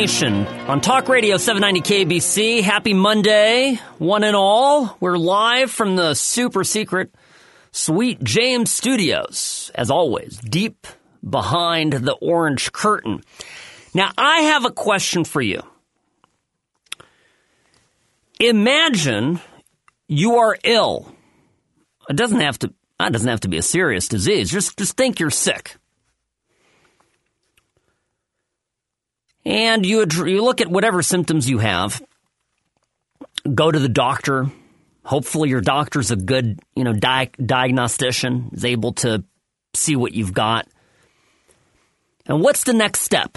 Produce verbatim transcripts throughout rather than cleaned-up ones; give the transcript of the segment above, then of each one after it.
Nation on Talk Radio seven ninety K B C. Happy Monday, one and all. We're live from the super secret Sweet James Studios, as always, deep behind the orange curtain. Now, I have a question for you. Imagine you are ill. It doesn't have to, it doesn't have to be a serious disease. Just, just think you're sick. And you you look at whatever symptoms you have, go to the doctor. Hopefully your doctor's a good, you know, di- diagnostician, is able to see what you've got. And what's the next step?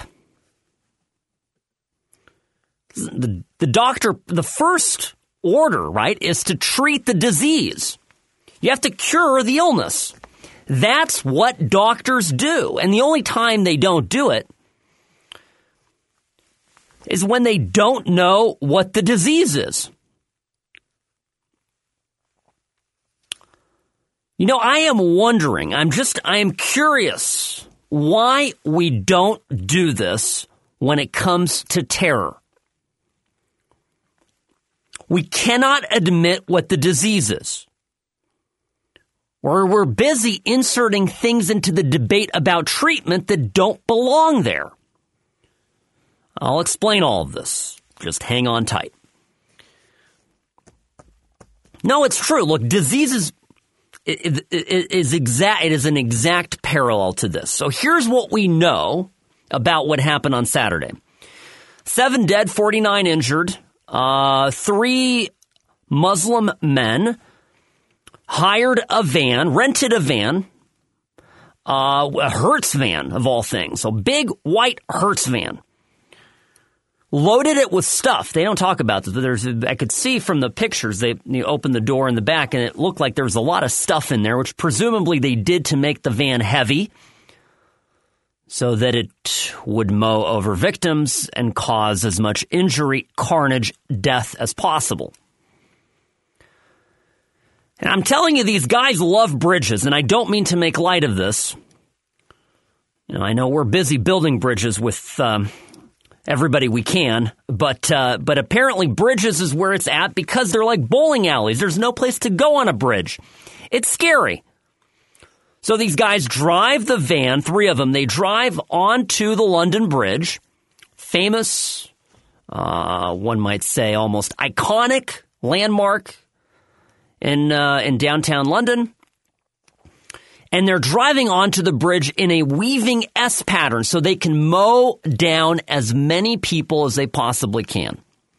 The, the doctor, the first order, right, is to treat the disease. You have to cure the illness. That's what doctors do. And the only time they don't do it is when they don't know what the disease is. You know, I am wondering, I'm just, I am curious why we don't do this when it comes to terror. We cannot admit what the disease is. Or we're busy inserting things into the debate about treatment that don't belong there. I'll explain all of this. Just hang on tight. No, it's true. Look, disease is, is, is exact. It is an exact parallel to this. So here's what we know about what happened on Saturday. Seven dead, forty-nine injured. Uh, three Muslim men hired a van, rented a van, uh, a Hertz van of all things. A big white Hertz van. Loaded it with stuff. They don't talk about this, but there's, I could see from the pictures, they, they opened the door in the back, and it looked like there was a lot of stuff in there, which presumably they did to make the van heavy so that it would mow over victims and cause as much injury, carnage, death as possible. And I'm telling you, these guys love bridges, and I don't mean to make light of this. You know, I know we're busy building bridges with um, everybody we can, but uh, but apparently bridges is where it's at because they're like bowling alleys. There's no place to go on a bridge. It's scary. So these guys drive the van, three of them, they drive onto the London Bridge, famous, uh, one might say almost iconic landmark in uh, in downtown London. And they're driving onto the bridge in a weaving S pattern so they can mow down as many people as they possibly can.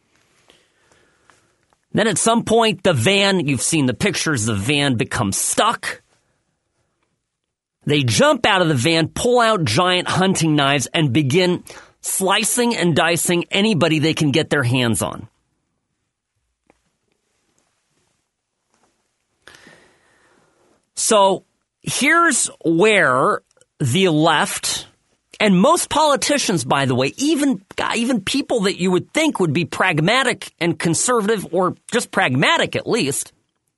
Then at some point, the van, you've seen the pictures, the van becomes stuck. They jump out of the van, pull out giant hunting knives, and begin slicing and dicing anybody they can get their hands on. So here's where the left, and most politicians, by the way, even, even people that you would think would be pragmatic and conservative, or just pragmatic at least,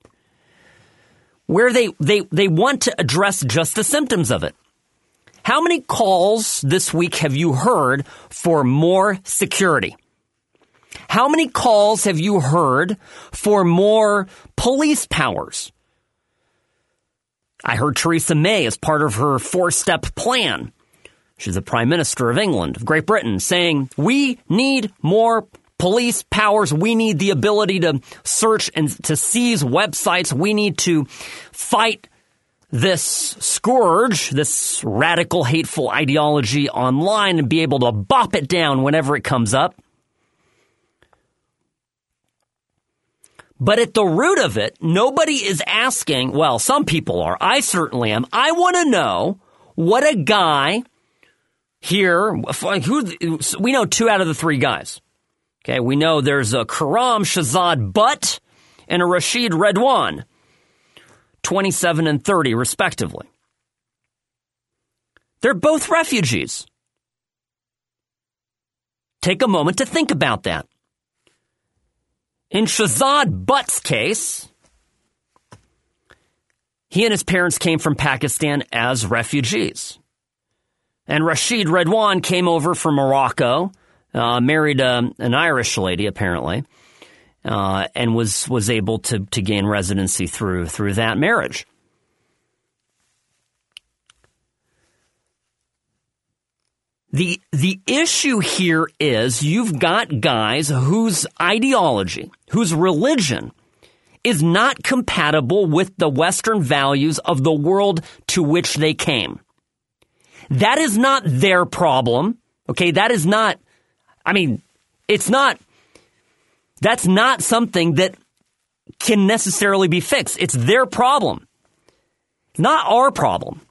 where they, they, they want to address just the symptoms of it. How many calls this week have you heard for more security? How many calls have you heard for more police powers? I heard Theresa May, as part of her four-step plan, she's the Prime Minister of England, of Great Britain, saying, we need more police powers. We need the ability to search and to seize websites. We need to fight this scourge, this radical, hateful ideology online and be able to bop it down whenever it comes up. But at the root of it, nobody is asking, well, some people are. I certainly am. I want to know what a guy here, who, we know two out of the three guys. Okay, we know there's a Karam Shahzad Butt and a Rashid Redwan, twenty-seven and thirty, respectively. They're both refugees. Take a moment to think about that. In Shahzad Butt's case, he and his parents came from Pakistan as refugees. And Rashid Redwan came over from Morocco uh, married um, an Irish lady, apparently, uh, and was was able to to gain residency through through that marriage. The the issue here is you've got guys whose ideology, whose religion is not compatible with the Western values of the world to which they came. That is not their problem. Okay, that is not, I mean, it's not, that's not something that can necessarily be fixed. It's their problem, not our problem.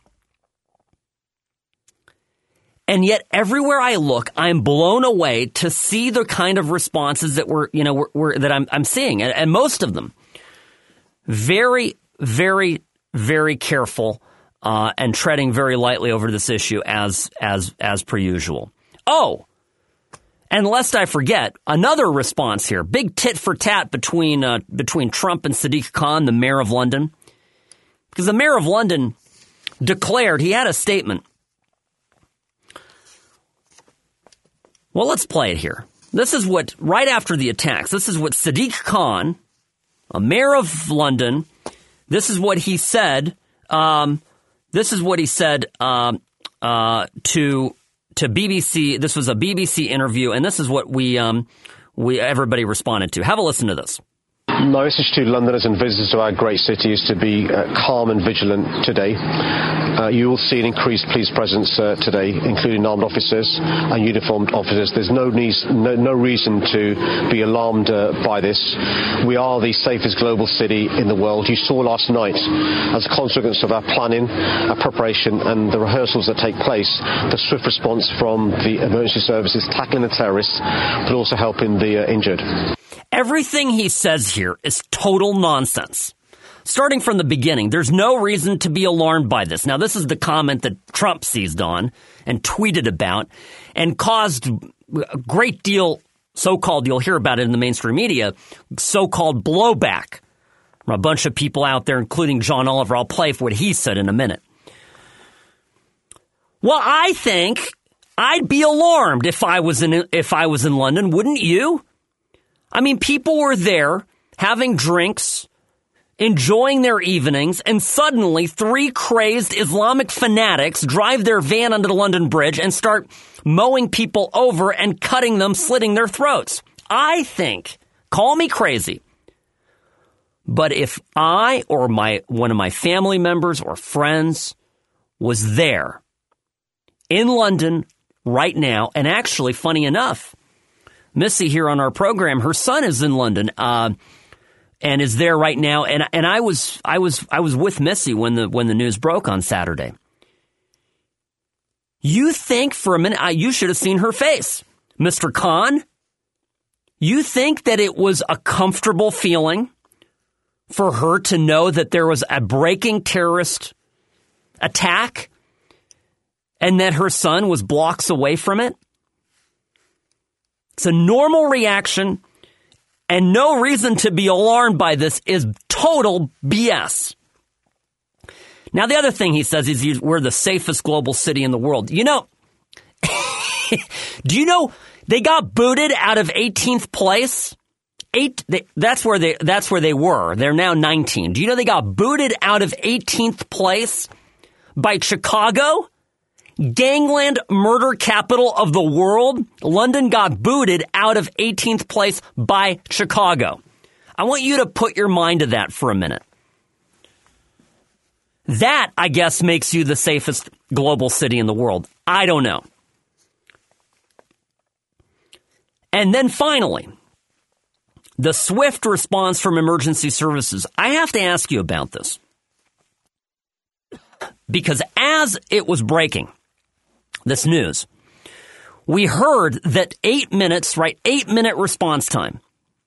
And yet, everywhere I look, I'm blown away to see the kind of responses that we're, you know, we're, we're, that I'm, I'm seeing, and, and most of them very, very, very careful uh, and treading very lightly over this issue, as as as per usual. Oh, and lest I forget, another response here: big tit for tat between uh, between Trump and Sadiq Khan, the mayor of London, because the mayor of London declared, he had a statement. Well, let's play it here. This is what, right after the attacks, this is what Sadiq Khan, a mayor of London, this is what he said, um, this is what he said um, uh, to to B B C. This was a B B C interview, and this is what we um, we everybody responded to. Have a listen to this. My message to Londoners and visitors to our great city is to be uh, calm and vigilant today. Uh, you will see an increased police presence uh, today, including armed officers and uniformed officers. There's no, need, no, no reason to be alarmed uh, by this. We are the safest global city in the world. You saw last night, as a consequence of our planning, our preparation and the rehearsals that take place, the swift response from the emergency services tackling the terrorists, but also helping the uh, injured. Everything he says here is total nonsense. Starting from the beginning, there's no reason to be alarmed by this. Now, this is the comment that Trump seized on and tweeted about and caused a great deal, so-called, you'll hear about it in the mainstream media, so-called blowback from a bunch of people out there, including John Oliver. I'll play what he said in a minute. Well, I think I'd be alarmed if I was in if I was in London, wouldn't you? I mean, people were there having drinks, enjoying their evenings, and suddenly three crazed Islamic fanatics drive their van under the London Bridge and start mowing people over and cutting them, slitting their throats. I think, call me crazy, but if I or my one of my family members or friends was there in London right now, and actually, funny enough, Missy here on our program, her son is in London uh, and is there right now. And and I was I was I was with Missy when the when the news broke on Saturday. You think for a minute, uh, you should have seen her face, Mister Khan. You think that it was a comfortable feeling for her to know that there was a breaking terrorist attack and that her son was blocks away from it? It's a normal reaction, and no reason to be alarmed by this is total B S. Now, the other thing he says is we're the safest global city in the world. You know, do you know they got booted out of eighteenth place? Eight. They, that's where they. That's where they were. They're now nineteen. Do you know they got booted out of eighteenth place by Chicago? Gangland murder capital of the world, London got booted out of eighteenth place by Chicago. I want you to put your mind to that for a minute. That, I guess, makes you the safest global city in the world. I don't know. And then finally, the swift response from emergency services. I have to ask you about this. Because as it was breaking, this news, we heard that eight minutes, right, eight minute response time.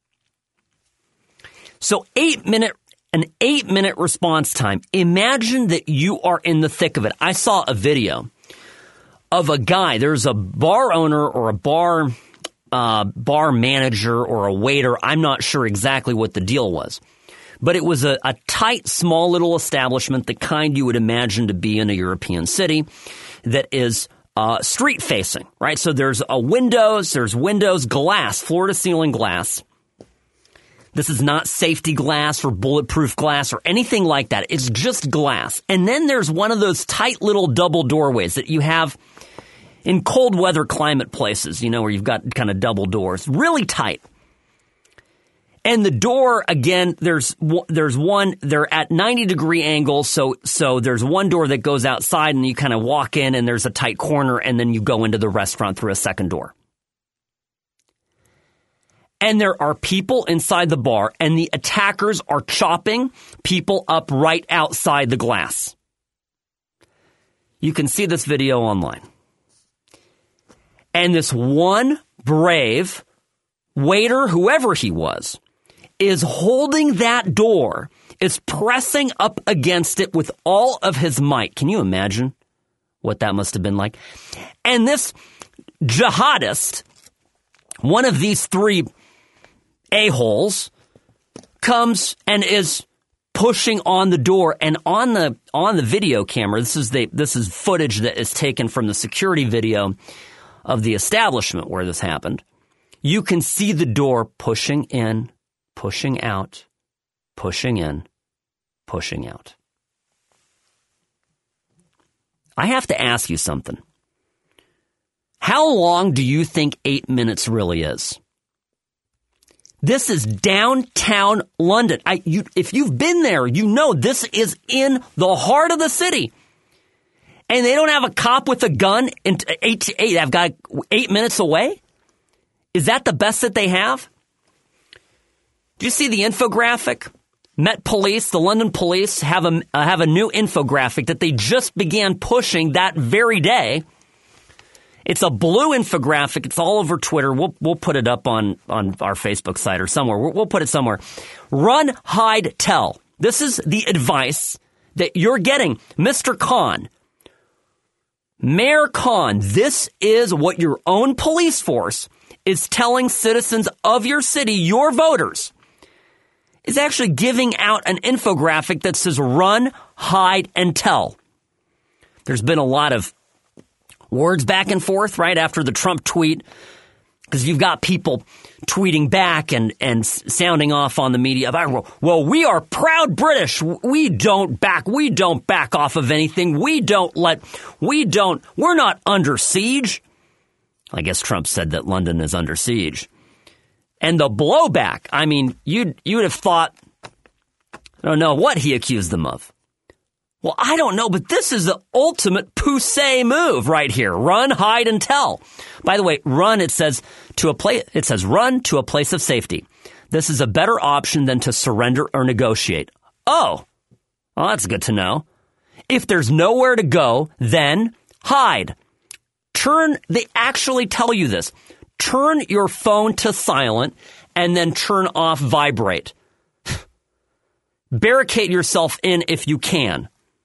So eight minute, an eight minute response time. Imagine that you are in the thick of it. I saw a video of a guy. There's a bar owner or a bar, uh, bar manager or a waiter. I'm not sure exactly what the deal was, but it was a, a tight, small little establishment, the kind you would imagine to be in a European city that is uh, street facing, right? So there's a windows, there's windows, glass, floor to ceiling glass. This is not safety glass or bulletproof glass or anything like that. It's just glass. And then there's one of those tight little double doorways that you have in cold weather climate places, you know, where you've got kind of double doors, really tight. And the door, again, there's there's one, they're at ninety degree angles, so so there's one door that goes outside and you kind of walk in and there's a tight corner and then you go into the restaurant through a second door. And there are people inside the bar and the attackers are chopping people up right outside the glass. You can see this video online. And this one brave waiter, whoever he was, is holding that door, is pressing up against it with all of his might. Can you imagine what that must have been like? And this jihadist, one of these three a-holes, comes and is pushing on the door, and on the on the video camera, this is the this is footage that is taken from the security video of the establishment where this happened. You can see the door pushing in, pushing out, pushing in, pushing out. I have to ask you something. How long do you think eight minutes really is? This is downtown London. I, you, if you've been there, you know this is in the heart of the city. And they don't have a cop with a gun in eight, eight, I've got eight minutes away? Is that the best that they have? Do you see the infographic? Met Police, the London Police, have a, uh, have a new infographic that they just began pushing that very day. It's a blue infographic. It's all over Twitter. We'll we'll put it up on, on our Facebook site or somewhere. We'll, we'll put it somewhere. Run, hide, tell. This is the advice that you're getting. Mister Khan, Mayor Khan, this is what your own police force is telling citizens of your city, your voters, is actually giving out an infographic that says run, hide, and tell. There's been a lot of words back and forth right after the Trump tweet, because you've got people tweeting back and, and sounding off on the media about, well, we are proud British. We don't back. We don't back off of anything. We don't let, we don't, we're not under siege. I guess Trump said that London is under siege. And the blowback, I mean, you'd, you would have thought, I don't know what he accused them of. Well, I don't know, but this is the ultimate poussey move right here. Run, hide, and tell. By the way, run, it says to a place, it says run to a place of safety. This is a better option than to surrender or negotiate. Oh, well, that's good to know. If there's nowhere to go, then hide. Turn, they actually tell you this. Turn your phone to silent and then turn off vibrate. Barricade yourself in if you can.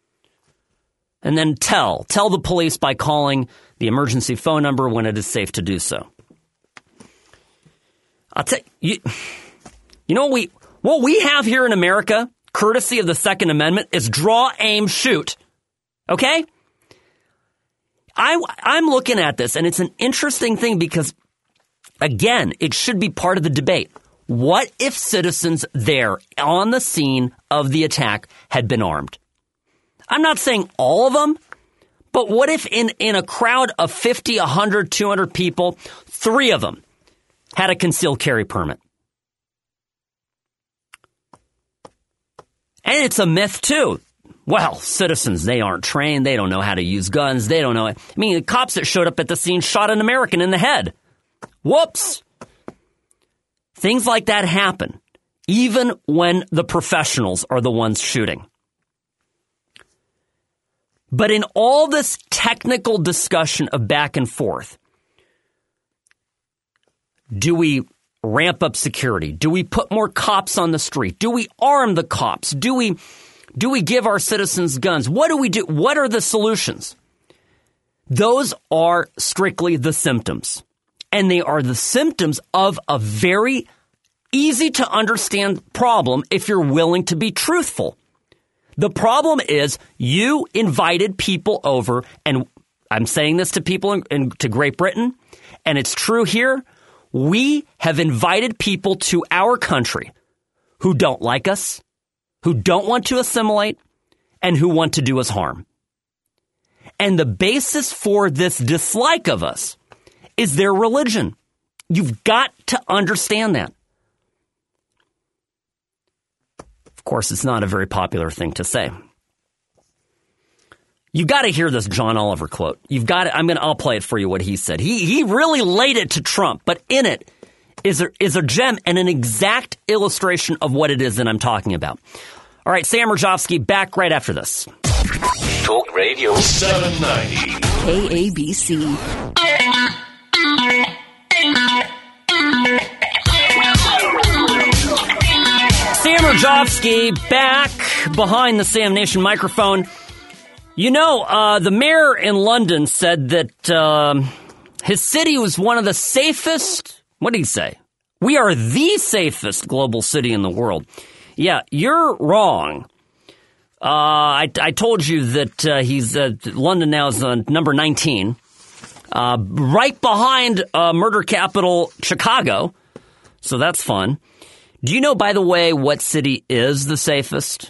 And then tell. Tell the police by calling the emergency phone number when it is safe to do so. I'll tell you, you know what we, what we have here in America, courtesy of the Second Amendment, is draw, aim, shoot. Okay? I, I'm looking at this, and it's an interesting thing because, again, it should be part of the debate. What if citizens there on the scene of the attack had been armed? I'm not saying all of them, but what if in, in a crowd of fifty, one hundred, two hundred people, three of them had a concealed carry permit? And it's a myth, too. Well, citizens, they aren't trained. They don't know how to use guns. They don't know. I mean, the cops that showed up at the scene shot an American in the head. Whoops. Things like that happen, even when the professionals are the ones shooting. But in all this technical discussion of back and forth, do we ramp up security? Do we put more cops on the street? Do we arm the cops? Do we do we give our citizens guns? What do we do? What are the solutions? Those are strictly the symptoms. And they are the symptoms of a very easy to understand problem if you're willing to be truthful. The problem is you invited people over and I'm saying this to people in, in to Great Britain, and it's true here. We have invited people to our country who don't like us, who don't want to assimilate, and who want to do us harm. And the basis for this dislike of us is their religion. You've got to understand that. Of course, it's not a very popular thing to say. You got to hear this John Oliver quote. You've got to, I'm going to, I'll play it for you what he said. He he really laid it to Trump, but in it is a, is a gem and an exact illustration of what it is that I'm talking about. All right, Sam Rajovsky back right after this. Talk Radio seven ninety K A B C. Sam Rajovsky back behind the Sam Nation microphone. You know, uh, the mayor in London said that uh, his city was one of the safest. What did he say? We are the safest global city in the world. Yeah, you're wrong. Uh, I, I told you that uh, he's uh, London now is uh, number nineteen, uh, right behind uh, murder capital Chicago. So that's fun. Do you know, by the way, what city is the safest?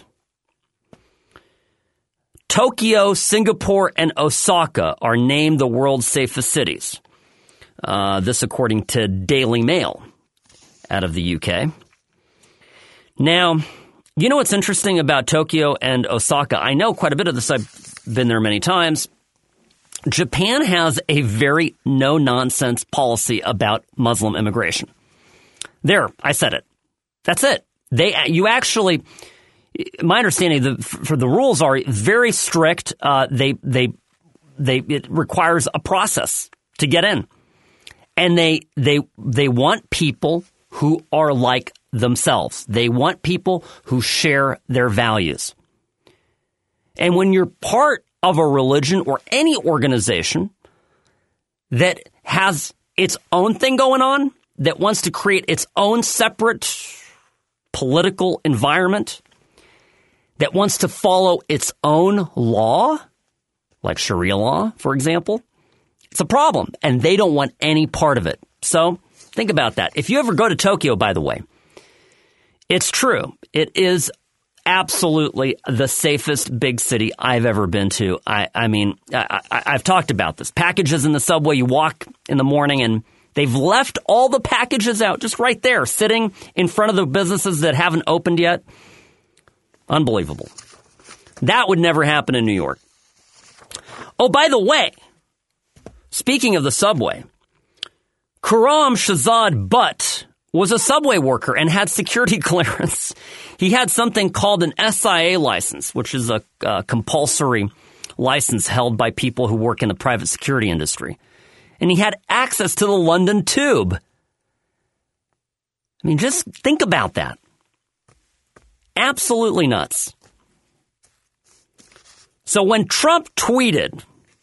Tokyo, Singapore, and Osaka are named the world's safest cities. Uh, this according to Daily Mail out of the U K. Now, you know what's interesting about Tokyo and Osaka? I know quite a bit of this. I've been there many times. Japan has a very no-nonsense policy about Muslim immigration. There, I said it. That's it. They, you actually... My understanding the, for the rules are very strict. Uh, they, they, they, it requires a process to get in, and they, they, they want people who are like themselves. They want people who share their values. And when you're part of a religion or any organization that has its own thing going on, that wants to create its own separate political environment, that wants to follow its own law, like Sharia law, for example, it's a problem, and they don't want any part of it. So think about that. If you ever go to Tokyo, by the way, it's true. It is absolutely the safest big city I've ever been to. I, I mean, I, I, I've talked about this. Packages in the subway, you walk in the morning, and they've left all the packages out just right there, sitting in front of the businesses that haven't opened yet. Unbelievable. That would never happen in New York. Oh, by the way, speaking of the subway, Khurram Shahzad Butt was a subway worker and had security clearance. He had something called an S I A license, which is a, a compulsory license held by people who work in the private security industry. And he had access to the London Tube. I mean, just think about that. Absolutely nuts. So when Trump tweeted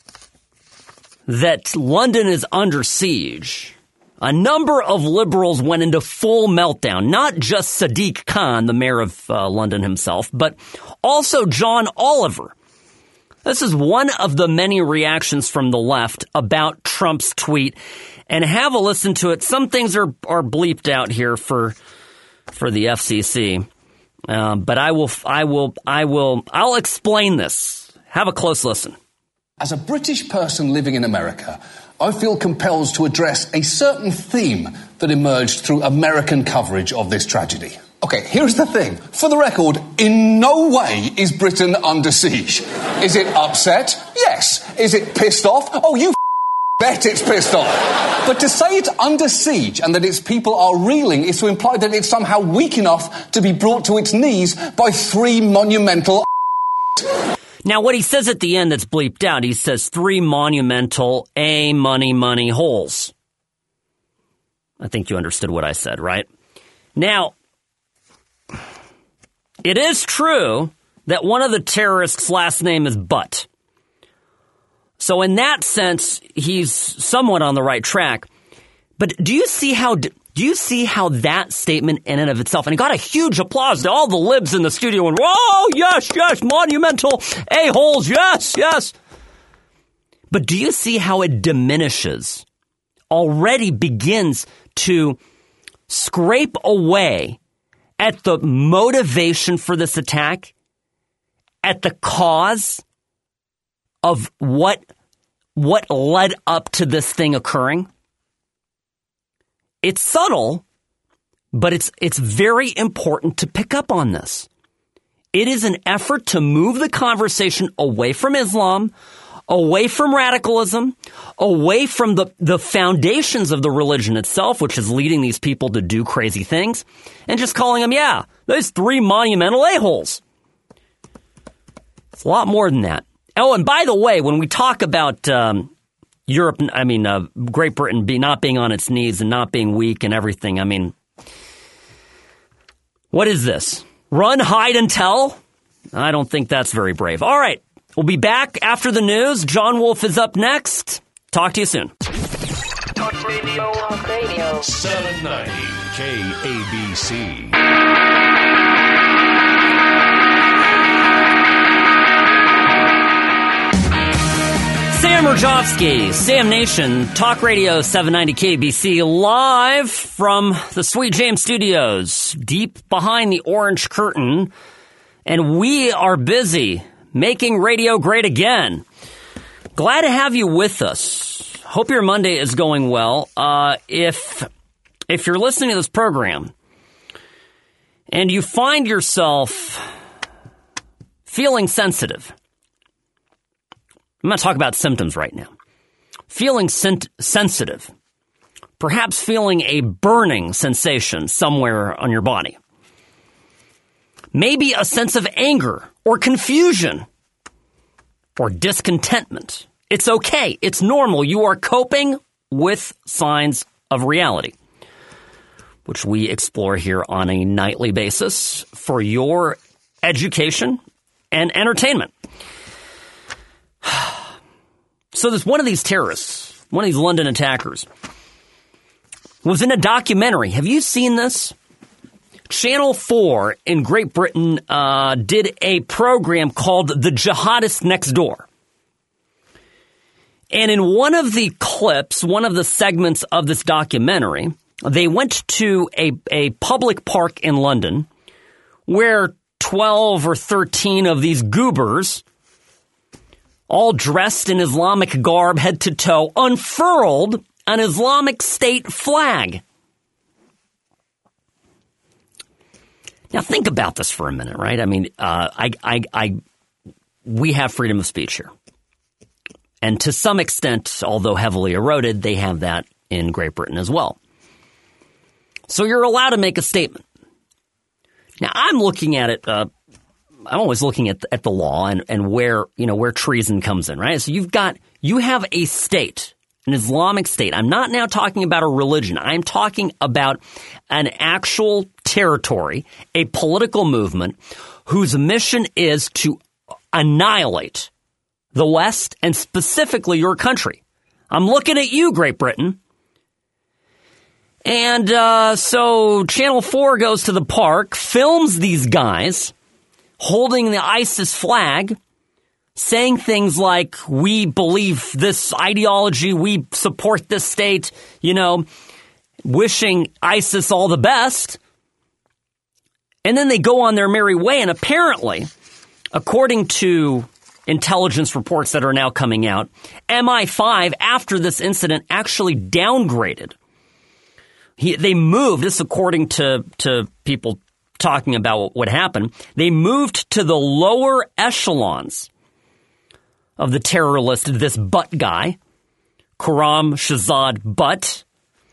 that London is under siege, a number of liberals went into full meltdown. Not just Sadiq Khan, the mayor of uh, London himself, but also John Oliver. This is one of the many reactions from the left about Trump's tweet. And have a listen to it. Some things are, are bleeped out here for for the F C C. Um, but I will, I will, I will, I'll explain this. Have a close listen. As a British person living in America, I feel compelled to address a certain theme that emerged through American coverage of this tragedy. Okay, here's the thing. For the record, in no way is Britain under siege. Is it upset? Yes. Is it pissed off? Oh, you bet it's pissed off. But to say it's under siege and that its people are reeling is to imply that it's somehow weak enough to be brought to its knees by three monumental... Now, what he says at the end that's bleeped out, he says three monumental A money money holes. I think you understood what I said, right? Now, it is true that one of the terrorists' last name is Butt. So in that sense, he's somewhat on the right track. But do you see how do you see how that statement in and of itself, and it got a huge applause to all the libs in the studio, and whoa, yes, yes, monumental a-holes, yes, yes. But do you see how it diminishes, already begins to scrape away at the motivation for this attack, at the cause of what, what led up to this thing occurring? It's subtle, but it's it's very important to pick up on this. It is an effort to move the conversation away from Islam, away from radicalism, away from the, the foundations of the religion itself, which is leading these people to do crazy things, and just calling them, yeah, those three monumental a-holes. It's a lot more than that. Oh, and by the way, when we talk about um, Europe, I mean, uh, Great Britain be, not being on its knees and not being weak and everything, I mean, what is this? Run, hide, and tell? I don't think that's very brave. All right. We'll be back after the news. John Wolf is up next. Talk to you soon. Talk Radio. Talk Radio. seven ninety K A B C. Sam Rajovsky, Sam Nation, Talk Radio seven ninety K B C, live from the Sweet James Studios, deep behind the orange curtain. And we are busy making radio great again. Glad to have you with us. Hope your Monday is going well. Uh, if if you're listening to this program and you find yourself feeling sensitive, I'm going to talk about symptoms right now. Feeling sen- sensitive, perhaps feeling a burning sensation somewhere on your body. Maybe a sense of anger or confusion or discontentment. It's okay. It's normal. You are coping with signs of reality, which we explore here on a nightly basis for your education and entertainment. So there's one of these terrorists, one of these London attackers, was in a documentary. Have you seen this? Channel four in Great Britain uh, did a program called The Jihadist Next Door. And in one of the clips, one of the segments of this documentary, they went to a, a public park in London where twelve or thirteen of these goobers, all dressed in Islamic garb, head to toe, unfurled an Islamic State flag. Now, think about this for a minute, right? I mean, uh, I, I, I, we have freedom of speech here. And to some extent, although heavily eroded, they have that in Great Britain as well. So you're allowed to make a statement. Now, I'm looking at it, uh, I'm always looking at, at the law and, and where, you know, where treason comes in, right? So you've got, you have a state, an Islamic state. I'm not now talking about a religion. I'm talking about an actual territory, a political movement whose mission is to annihilate the West and specifically your country. I'm looking at you, Great Britain. And uh, so Channel four goes to the park, films these guys holding the ISIS flag, saying things like, we believe this ideology, we support this state, you know, wishing ISIS all the best. And then they go on their merry way. And apparently, according to intelligence reports that are now coming out, M I five, after this incident, actually downgraded. He, they moved, this according to, to people talking about what happened, they moved to the lower echelons of the terror list, this Butt guy, Khurram Shahzad Butt.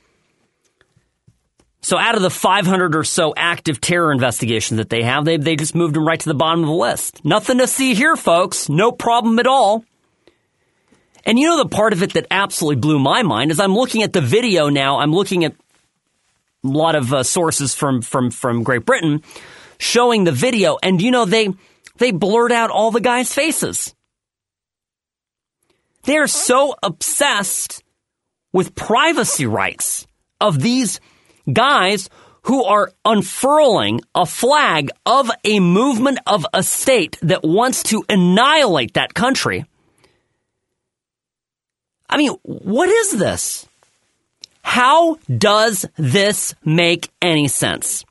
So out of the five hundred or so active terror investigations that they have, they, they just moved him right to the bottom of the list. Nothing to see here, folks. No problem at all. And you know the part of it that absolutely blew my mind is I'm looking at the video now. I'm looking at a lot of uh, sources from, from, from Great Britain showing the video. And, you know, they they blurred out all the guys' faces. They're so obsessed with privacy rights of these guys who are unfurling a flag of a movement of a state that wants to annihilate that country. I mean, what is this? How does this make any sense?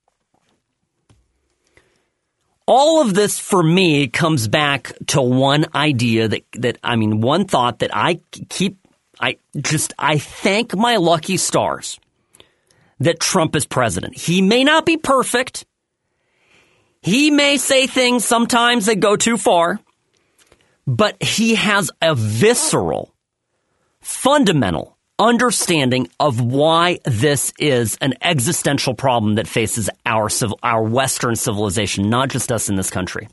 All of this, for me, comes back to one idea that, that I mean, one thought that I keep, I just, I thank my lucky stars that Trump is president. He may not be perfect. He may say things sometimes that go too far, but he has a visceral, fundamental understanding of why this is an existential problem that faces our civil, our Western civilization, not just us in this country.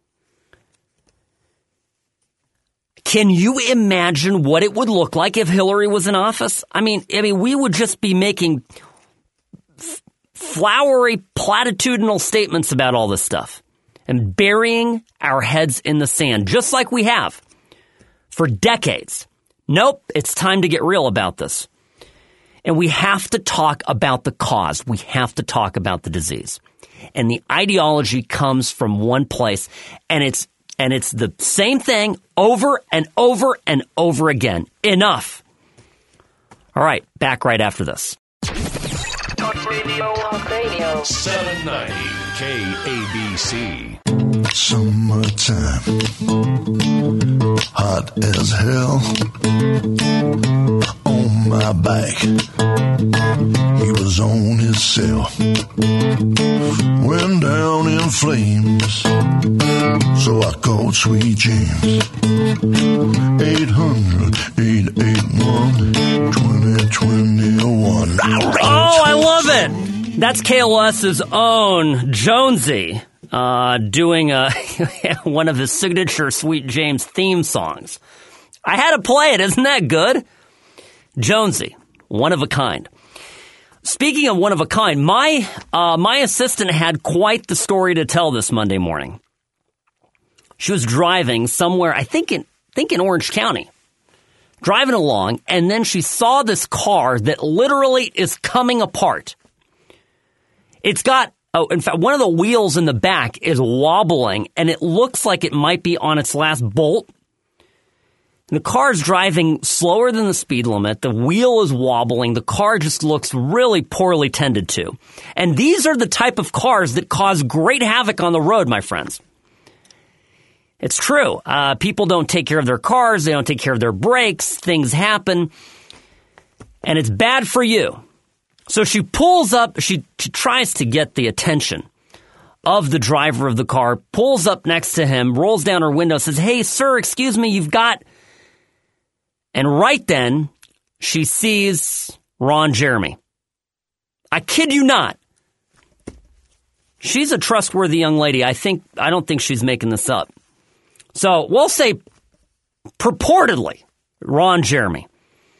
Can you imagine what it would look like if Hillary was in office? I mean, I mean, we would just be making f- flowery, platitudinal statements about all this stuff and burying our heads in the sand, just like we have for decades. Nope, it's time to get real about this. And we have to talk about the cause. We have to talk about the disease. And the ideology comes from one place, and it's and it's the same thing over and over and over again. Enough. All right, back right after this. Talk Radio. Talk Radio. seven ninety K A B C. Summertime, hot as hell. On my back, he was on his cell. Went down in flames, so I called Sweet James. eight hundred, eight eight one, two zero two one. Oh, I love it. That's K L S's own Jonesy. Uh, doing a, one of his signature Sweet James theme songs. I had to play it. Isn't that good? Jonesy, one of a kind. Speaking of one of a kind, my uh, my assistant had quite the story to tell this Monday morning. She was driving somewhere, I think in, think in Orange County, driving along, and then she saw this car that literally is coming apart. It's got Oh, in fact, one of the wheels in the back is wobbling, and it looks like it might be on its last bolt. And the car's driving slower than the speed limit. The wheel is wobbling. The car just looks really poorly tended to. And these are the type of cars that cause great havoc on the road, my friends. It's true. Uh, people don't take care of their cars. They don't take care of their brakes. Things happen. And it's bad for you. So she pulls up, she, she tries to get the attention of the driver of the car, pulls up next to him, rolls down her window, says, "Hey, sir, excuse me, you've got..." And right then, she sees Ron Jeremy. I kid you not. She's a trustworthy young lady. I think, I don't think she's making this up. So we'll say purportedly Ron Jeremy.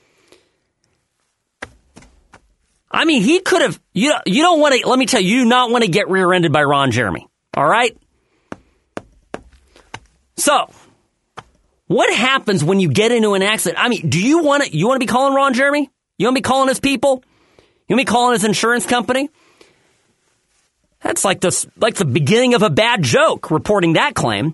I mean, he could have, you, you don't want to, let me tell you, you do not want to get rear-ended by Ron Jeremy. All right? So, what happens when you get into an accident? I mean, do you want to, you want to be calling Ron Jeremy? You want to be calling his people? You want to be calling his insurance company? That's like the, like the beginning of a bad joke, reporting that claim.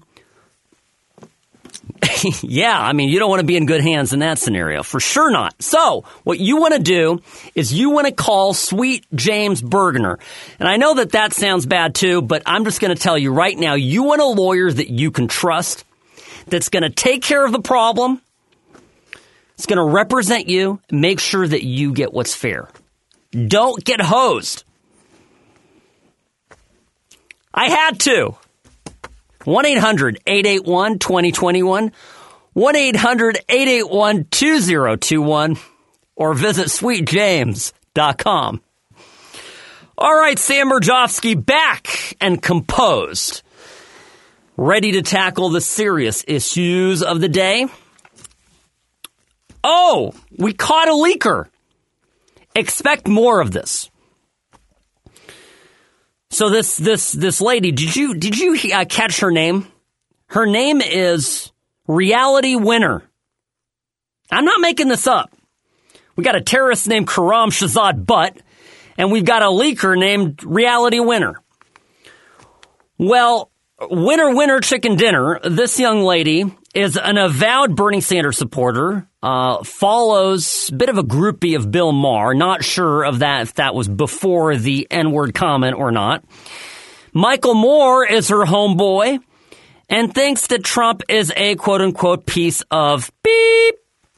Yeah, I mean, you don't want to be in good hands in that scenario. For sure not. So, what you want to do is you want to call Sweet James Bergener. And I know that that sounds bad too, but I'm just going to tell you right now, you want a lawyer that you can trust, that's going to take care of the problem, it's going to represent you, and make sure that you get what's fair. Don't get hosed. I had to. one eight hundred, eight eight one, two zero two one, one eight hundred, eight eight one, two zero two one, or visit sweet james dot com. All right, Sam Mirjovsky back and composed, ready to tackle the serious issues of the day. Oh, we caught a leaker. Expect more of this. So this this this lady, did you did you uh, catch her name? Her name is Reality Winner. I'm not making this up. We got a terrorist named Karam Shahzad Butt, and we've got a leaker named Reality Winner. Well, winner, winner, chicken dinner. This young lady is an avowed Bernie Sanders supporter. uh, follows a bit of a groupie of Bill Maher. Not sure of that if that was before the N-word comment or not. Michael Moore is her homeboy and thinks that Trump is a quote-unquote piece of beep.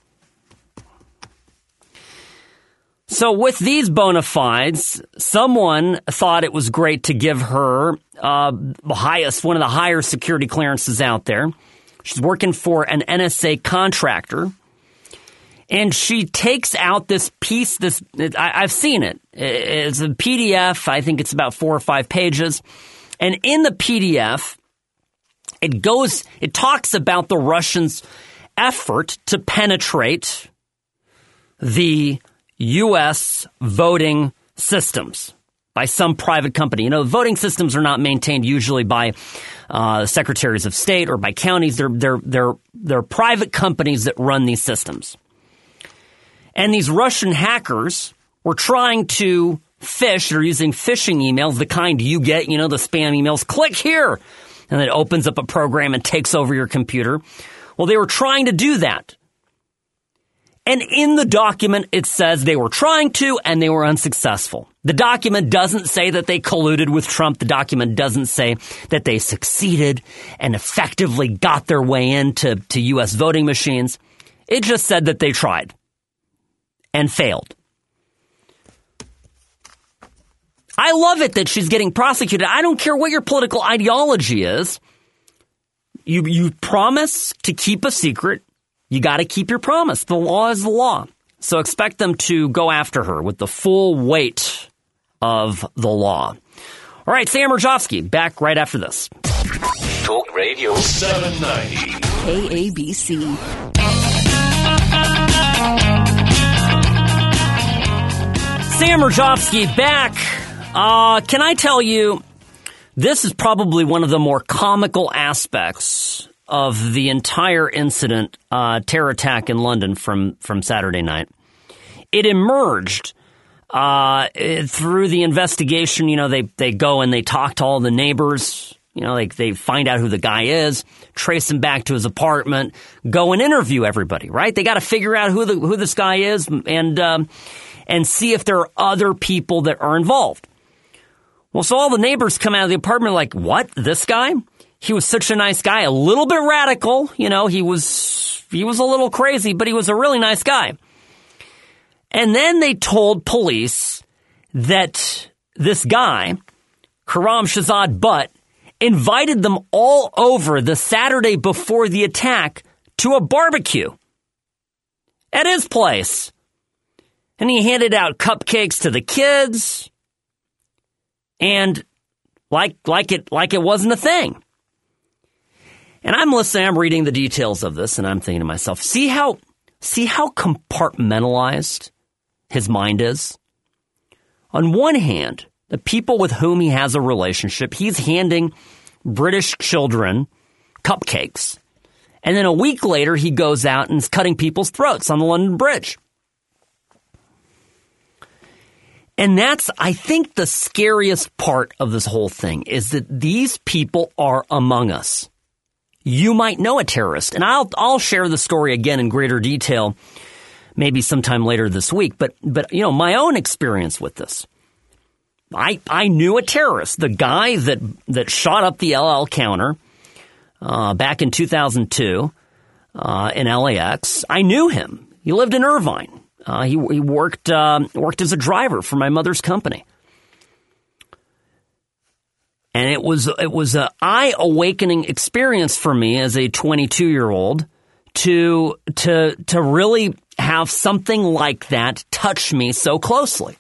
So with these bona fides, someone thought it was great to give her uh, the highest, one of the higher security clearances out there. She's working for an N S A contractor, and she takes out this piece. This I, I've seen it. It's a P D F. I think it's about four or five pages, and in the P D F, it goes. It talks about the Russians' effort to penetrate the U S voting systems by some private company. You know, voting systems are not maintained usually by uh, secretaries of state or by counties. They're they're they're they're private companies that run these systems. And these Russian hackers were trying to phish. They're using phishing emails, the kind you get, you know, the spam emails. Click here, and it opens up a program and takes over your computer. Well, they were trying to do that. And in the document, it says they were trying to, and they were unsuccessful. The document doesn't say that they colluded with Trump. The document doesn't say that they succeeded and effectively got their way into to U S voting machines. It just said that they tried and failed. I love it that she's getting prosecuted. I don't care what your political ideology is. You, you promise to keep a secret. You got to keep your promise. The law is the law. So expect them to go after her with the full weight of the law. All right, Sam Mirjovsky, back right after this. Talk Radio seven ninety. K A B C. Sam Mirjovsky back. Uh, can I tell you, this is probably one of the more comical aspects of the entire incident, uh, terror attack in London from, from Saturday night. It emerged uh, through the investigation. You know, they, they go and they talk to all the neighbors. You know, they, they find out who the guy is, trace him back to his apartment, go and interview everybody, right? They got to figure out who the, who this guy is and, um, and see if there are other people that are involved. Well, so all the neighbors come out of the apartment like, what? This guy? He was such a nice guy, a little bit radical. You know, he was, he was a little crazy, but he was a really nice guy. And then they told police that this guy, Khurram Shahzad Butt, invited them all over the Saturday before the attack to a barbecue at his place. And he handed out cupcakes to the kids. And like, like it, like it wasn't a thing. And I'm listening, I'm reading the details of this, and I'm thinking to myself, see how, see how compartmentalized his mind is? On one hand, the people with whom he has a relationship, he's handing British children cupcakes. And then a week later, he goes out and is cutting people's throats on the London Bridge. And that's, I think, the scariest part of this whole thing is that these people are among us. You might know a terrorist, and I'll I'll share the story again in greater detail maybe sometime later this week. But but you know, my own experience with this. I I knew a terrorist, the guy that that shot up the L L counter uh, back in two thousand two uh, in L A X. I knew him. He lived in Irvine. Uh, he he worked uh, worked as a driver for my mother's company. And it was it was an eye-awakening experience for me as a twenty-two-year-old to to to really have something like that touch me so closely.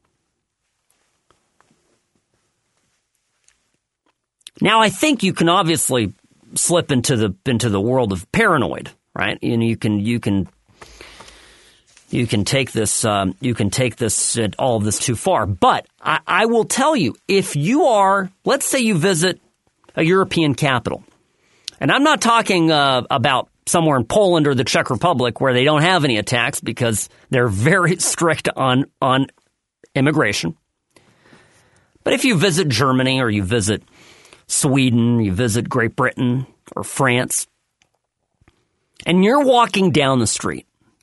Now, I think you can obviously slip into the into the world of paranoid, right? And you can you can you can take this um, you can take this uh, all of this too far. But I, I will tell you, if you are, let's say you visit a European capital, and I'm not talking uh, about somewhere in Poland or the Czech Republic where they don't have any attacks because they're very strict on on immigration. But if you visit Germany or you visit Sweden, you visit Great Britain or France, and you're walking down the street,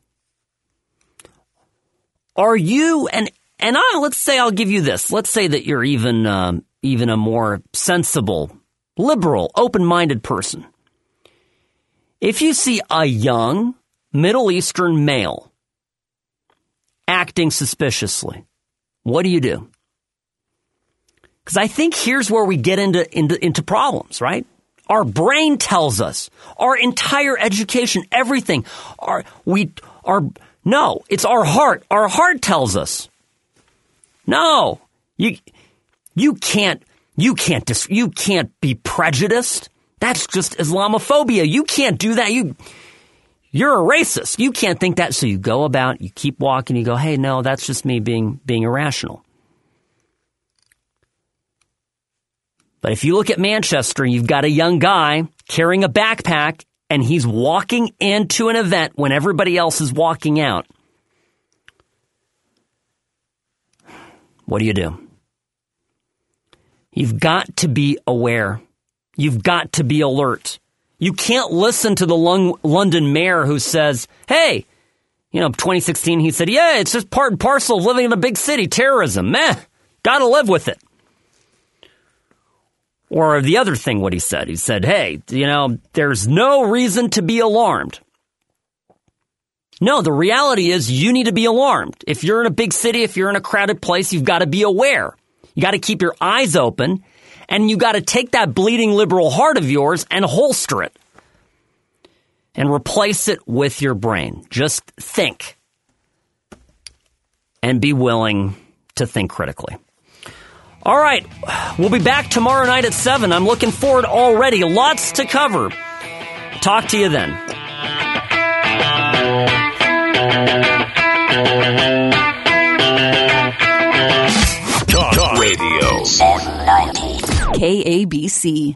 Are you, and, and I, let's say I'll give you this. Let's say that you're even, um, even a more sensible, liberal, open-minded person. If you see a young Middle Eastern male acting suspiciously, what do you do? Because I think here's where we get into, into, into problems, right? Our brain tells us, our entire education, everything, our, we, our, no, it's our heart. Our heart tells us, no, you, you can't, you can't, dis, you can't be prejudiced. That's just Islamophobia. You can't do that. You, you're a racist. You can't think that. So you go about, you keep walking, you go, hey, no, that's just me being, being irrational. But if you look at Manchester, you've got a young guy carrying a backpack, and he's walking into an event when everybody else is walking out. What do you do? You've got to be aware. You've got to be alert. You can't listen to the London mayor who says, hey, you know, twenty sixteen, he said, yeah, it's just part and parcel of living in a big city, terrorism. Meh, gotta live with it. Or the other thing, what he said, he said, hey, you know, there's no reason to be alarmed. No, the reality is you need to be alarmed. If you're in a big city, if you're in a crowded place, you've got to be aware. You got to keep your eyes open, and you got to take that bleeding liberal heart of yours and holster it and replace it with your brain. Just think and be willing to think critically. All right, we'll be back tomorrow night at seven. I'm looking forward already. Lots to cover. Talk to you then. Talk, Talk Radio. seven ninety K A B C.